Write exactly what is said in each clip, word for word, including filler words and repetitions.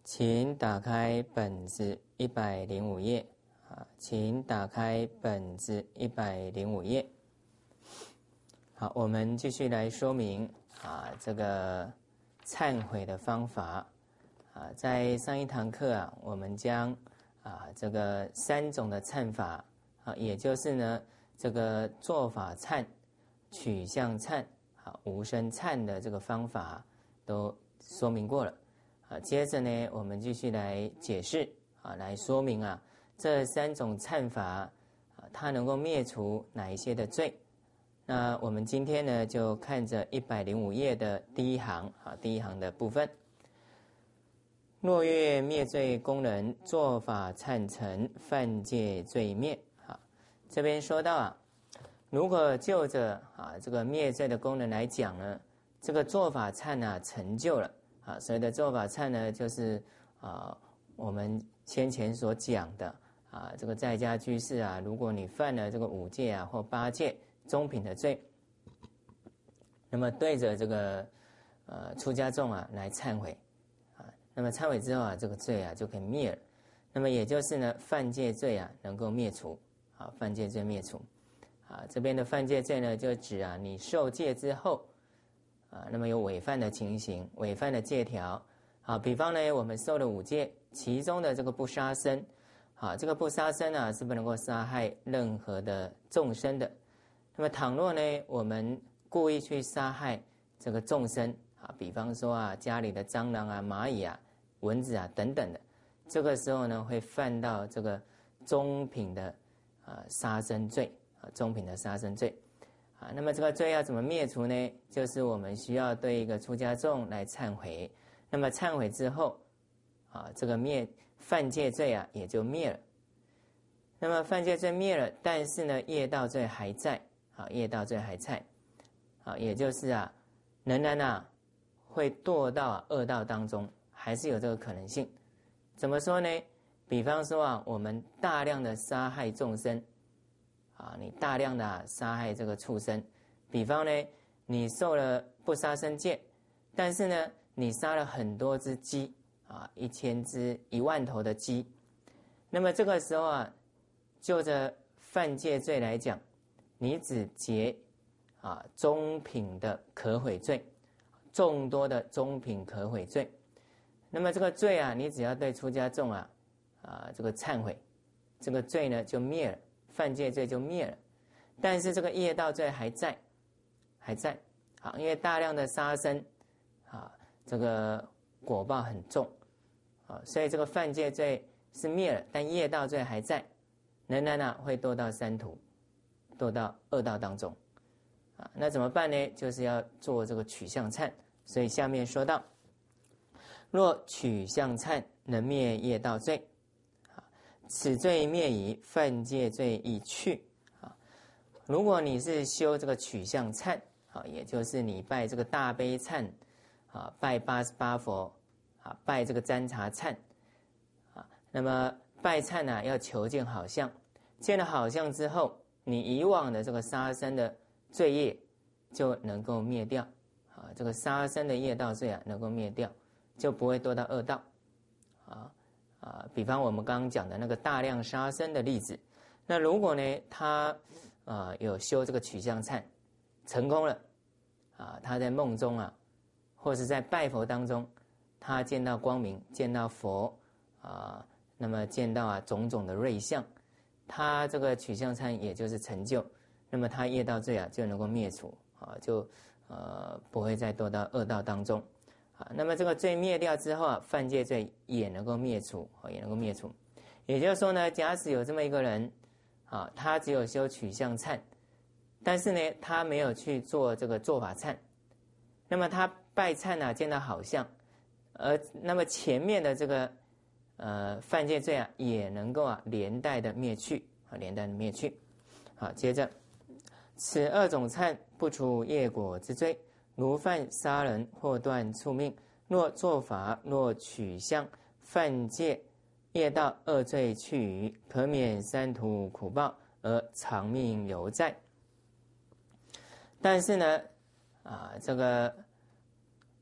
请打开本子一百零五页啊，请打开本子一百零五页。好，我们继续来说明啊这个忏悔的方法啊。在上一堂课啊，我们将啊这个三种的忏法啊，也就是呢这个做法忏、取向忏、啊无生忏的这个方法都说明过了。啊，接着呢，我们继续来解释啊，来说明啊，这三种忏法啊，它能够灭除哪一些的罪？那我们今天呢，就看着一百零五页的第一行啊，第一行的部分。若月灭罪功能，做法忏成，犯戒罪灭。啊，这边说到啊，如果就着啊这个灭罪的功能来讲呢，这个做法忏啊成就了。啊，所谓的做法忏呢，就是啊，我们先前所讲的啊，这个在家居士啊，如果你犯了这个五戒啊或八戒中品的罪，那么对着这个呃出家众啊来忏悔啊，那么忏悔之后啊，这个罪啊就可以灭了。那么也就是呢，犯戒罪啊能够灭除啊，犯戒罪灭除啊。这边的犯戒罪呢，就指啊你受戒之后。啊，那么有违犯的情形，违犯的戒条，啊，比方呢，我们受了五戒，其中的这个不杀生，啊，这个不杀生啊，是不能够杀害任何的众生的。那么倘若呢，我们故意去杀害这个众生，啊，比方说啊，家里的蟑螂啊、蚂蚁啊、蚊子啊等等的，这个时候呢，会犯到这个中品的啊杀生罪，啊，中品的杀生罪。啊，那么这个罪要怎么灭除呢？就是我们需要对一个出家众来忏悔，那么忏悔之后，啊，这个灭犯戒罪啊也就灭了。那么犯戒罪灭了，但是呢，业道罪还在，啊，业道罪还在，啊，也就是啊，仍然啊会堕到啊恶道当中，还是有这个可能性。怎么说呢？比方说啊，我们大量的杀害众生。啊，你大量的、啊、杀害这个畜生，比方呢，你受了不杀生戒，但是呢，你杀了很多只鸡啊，一千只、一万头的鸡，那么这个时候啊，就着犯戒罪来讲，你只结啊中品的可毁罪，众多的中品可毁罪，那么这个罪啊，你只要对出家众啊啊这个忏悔，这个罪呢就灭了。犯戒罪就灭了，但是这个业道罪还在，还在。好，因为大量的杀生，啊，这个果报很重，啊，所以这个犯戒罪是灭了，但业道罪还在，仍然呢会堕到三途，堕到恶道当中，啊，那怎么办呢？就是要做这个取向忏。所以下面说到，若取向忏能灭业道罪。此罪灭矣，犯戒罪已去啊！如果你是修这个取向忏啊，也就是你拜这个大悲忏啊，拜八十八佛啊，拜这个占察忏啊，那么拜忏呢、啊，要求见好相，见了好相之后，你以往的这个杀生的罪业就能够灭掉啊，这个杀生的业道罪啊，能够灭掉，就不会堕到恶道啊。啊，比方我们刚刚讲的那个大量杀生的例子，那如果呢，他啊有修这个取向忏，成功了，啊，他在梦中啊，或是在拜佛当中，他见到光明，见到佛啊，那么见到啊种种的瑞相，他这个取向忏也就是成就，那么他业道罪啊就能够灭除啊，就呃不会再堕到恶道当中。啊，那么这个罪灭掉之后啊，犯戒罪也能够灭除，也能够灭除。也就是说呢，假使有这么一个人，啊，他只有修取向忏，但是呢，他没有去做这个做法忏，那么他拜忏啊，见到好相，而那么前面的这个呃犯戒罪啊，也能够啊连带的灭去，啊，连带的灭去。好，接着，此二种忏不除业果之罪。如犯杀人或断畜命，若做法，若取向，犯戒，业道二罪去余，可免三途苦报，而长命犹在。但是呢，啊，这个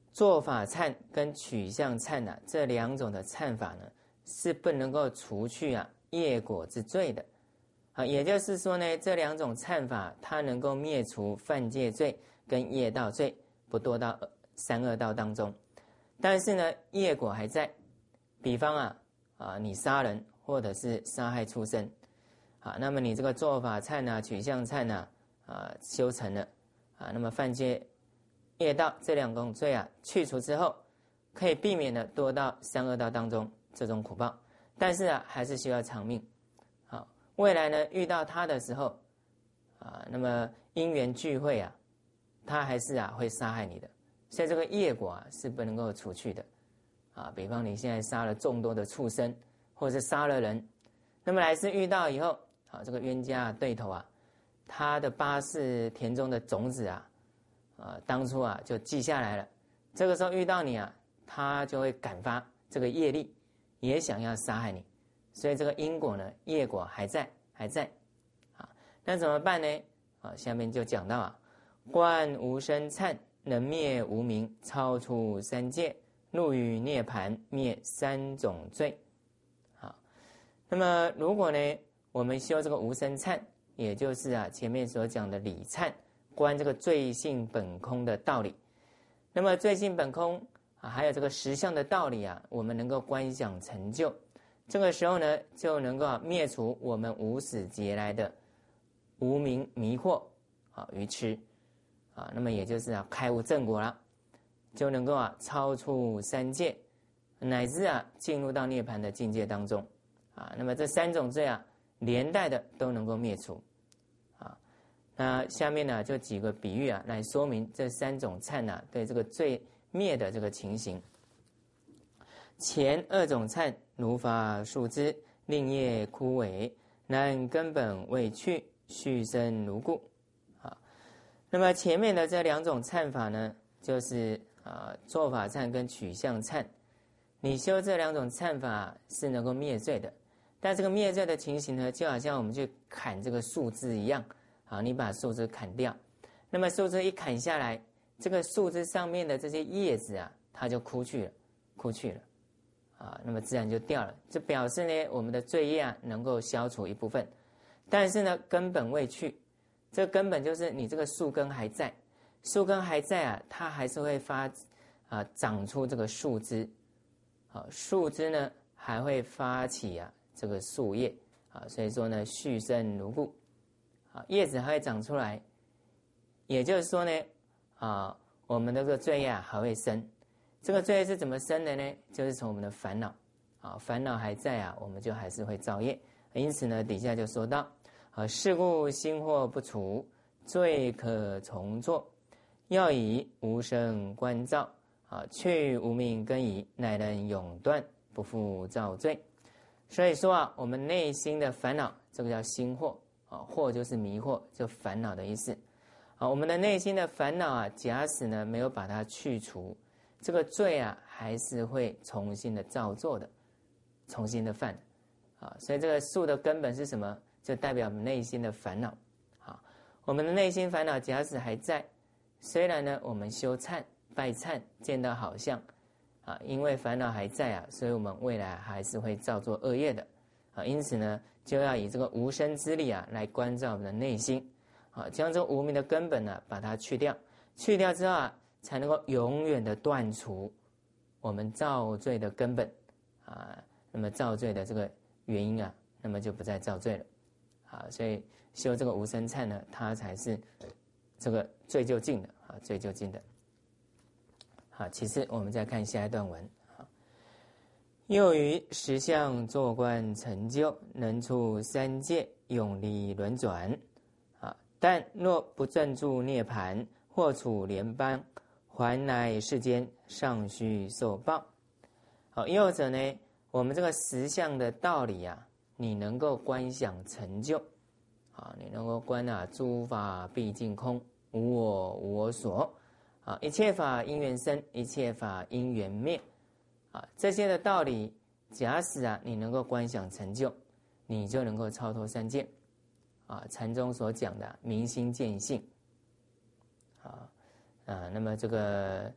做法忏跟取向忏啊，这两种的忏法呢，是不能够除去啊业果之罪的。啊，也就是说呢，这两种忏法它能够灭除犯戒罪跟业道罪，不堕到三恶道当中。但是呢，业果还在。比方啊啊，你杀人或者是杀害畜生，啊，那么你这个做法忏啊、取向忏啊啊修成了啊，那么犯戒业道这两种罪啊去除之后，可以避免的堕到三恶道当中这种苦报。但是啊，还是需要长命。好，未来呢遇到他的时候啊，那么因缘聚会啊，他还是啊会杀害你的。所以这个业果啊是不能够除去的。啊，比方你现在杀了众多的畜生，或者是杀了人，那么来世遇到以后，啊，这个冤家对头啊，他的八世田中的种子啊，啊，当初啊就记下来了。这个时候遇到你啊，他就会感发这个业力，也想要杀害你。所以这个因果呢，业果还在，还在。啊，那怎么办呢？啊，下面就讲到啊，观无生忏，能灭无明，超出三界。入于涅盘，灭三种罪。好，那么如果呢，我们修这个无生忏，也就是啊前面所讲的理忏，观这个罪性本空的道理。那么罪性本空啊，还有这个实相的道理啊，我们能够观想成就。这个时候呢，就能够灭除我们无始劫来的无明迷惑啊愚痴啊，那么也就是啊开悟正果了。就能够啊超出三界，乃至啊进入到涅槃的境界当中啊。那么这三种罪啊，连带的都能够灭除啊。那下面呢就几个比喻啊，来说明这三种忏啊对这个罪灭的这个情形。前二种忏，如法树枝，令叶枯萎，然根本未去，续生如故啊。那么前面的这两种忏法呢，就是啊，做法忏跟取向忏，你修这两种忏法是能够灭罪的。但这个灭罪的情形呢，就好像我们去砍这个树枝一样，啊，你把树枝砍掉，那么树枝一砍下来，这个树枝上面的这些叶子啊，它就枯去了，枯去了，啊，那么自然就掉了。这表示呢，我们的罪业啊能够消除一部分，但是呢，根本未去。这个根本就是你这个树根还在。树根还在啊，它还是会发啊长出这个树枝，啊树枝呢还会发起啊这个树叶啊，所以说呢续生如故，啊叶子还会长出来，也就是说呢啊我们这个罪业啊还会生，这个罪业是怎么生的呢？就是从我们的烦恼啊烦恼还在啊，我们就还是会造业，因此呢底下就说到啊是故心惑不除，罪可重作。要以无生观照啊，去无明根已，乃能永断，不复造罪。所以说啊，我们内心的烦恼，这个叫心惑啊，惑就是迷惑，就烦恼的意思啊。我们的内心的烦恼啊，假使呢没有把它去除，这个罪啊还是会重新的造作的，重新的犯啊。所以这个树的根本是什么？就代表我们内心的烦恼啊。我们的内心烦恼假使还在。虽然呢，我们修忏、拜忏、见到好相，啊，因为烦恼还在啊，所以我们未来还是会造作恶业的，啊，因此呢，就要以这个无生之力啊，来关照我们的内心，啊，将这个无明的根本呢、啊，把它去掉，去掉之后啊，才能够永远的断除我们造罪的根本，啊，那么造罪的这个原因啊，那么就不再造罪了，啊，所以修这个无生忏呢，它才是。这个罪就尽了啊，罪就尽的。好，其次我们再看下一段文啊。又于实相作观成就，能出三界，永离轮转啊。但若不正住涅盘，或处联邦，还来世间，尚须受报。好，又者呢，我们这个实相的道理啊，你能够观想成就。啊，你能够观啊，诸法毕竟空，无我无我所，啊，一切法因缘生，一切法因缘灭，啊，这些的道理，假使啊，你能够观想成就，你就能够超脱三界，啊，禅宗所讲的明心见性，啊啊，那么这个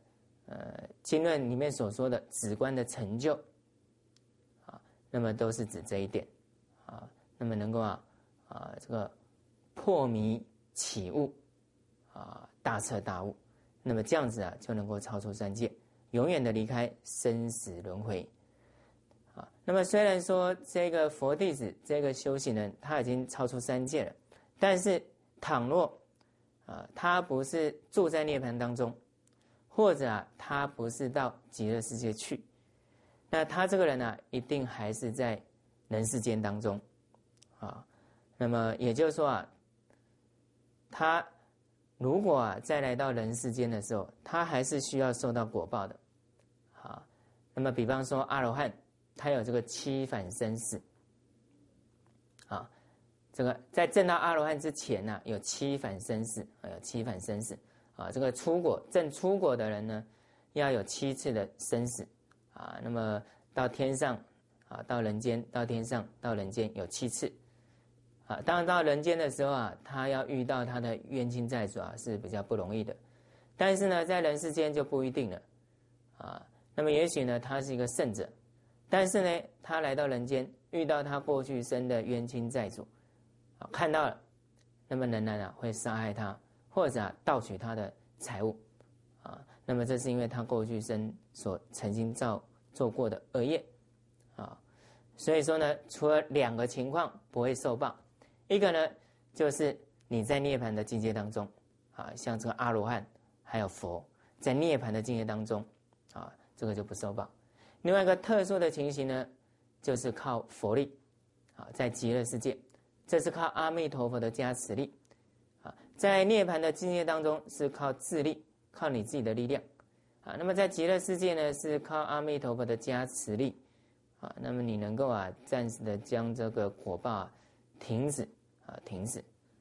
呃经论里面所说的止观的成就啊，那么都是指这一点啊，那么能够啊啊这个破迷起悟啊，大彻大悟，那么这样子啊就能够超出三界，永远的离开生死轮回啊。那么虽然说这个佛弟子这个修行人他已经超出三界了，但是倘若啊他不是住在涅槃当中，或者啊他不是到极乐世界去，那他这个人啊一定还是在人世间当中啊。那么也就是说啊，他如果啊再来到人世间的时候，他还是需要受到果报的啊。那么比方说阿罗汉，他有这个七返生死啊，这个在证到阿罗汉之前呢、啊，有七返生死，有七返生死啊。这个出果证出果的人呢，要有七次的生死啊。那么到天上啊，到人间，到天上，到人间有七次。啊，当然到人间的时候啊，他要遇到他的冤亲债主啊是比较不容易的，但是呢，在人世间就不一定了，啊，那么也许呢，他是一个圣者，但是呢，他来到人间遇到他过去生的冤亲债主，啊，看到了，那么仍然啊会杀害他，或者啊盗取他的财物，啊，那么这是因为他过去生所曾经造做过的恶业，啊，所以说呢，除了两个情况不会受报。一个呢，就是你在涅槃的境界当中，啊，像这个阿罗汉还有佛，在涅槃的境界当中，啊，这个就不受报。另外一个特殊的情形呢，就是靠佛力，啊，在极乐世界，这是靠阿弥陀佛的加持力，啊，在涅槃的境界当中是靠自力，靠你自己的力量，啊，那么在极乐世界呢，是靠阿弥陀佛的加持力，啊，那么你能够啊，暂时的将这个果报啊停止啊，停止。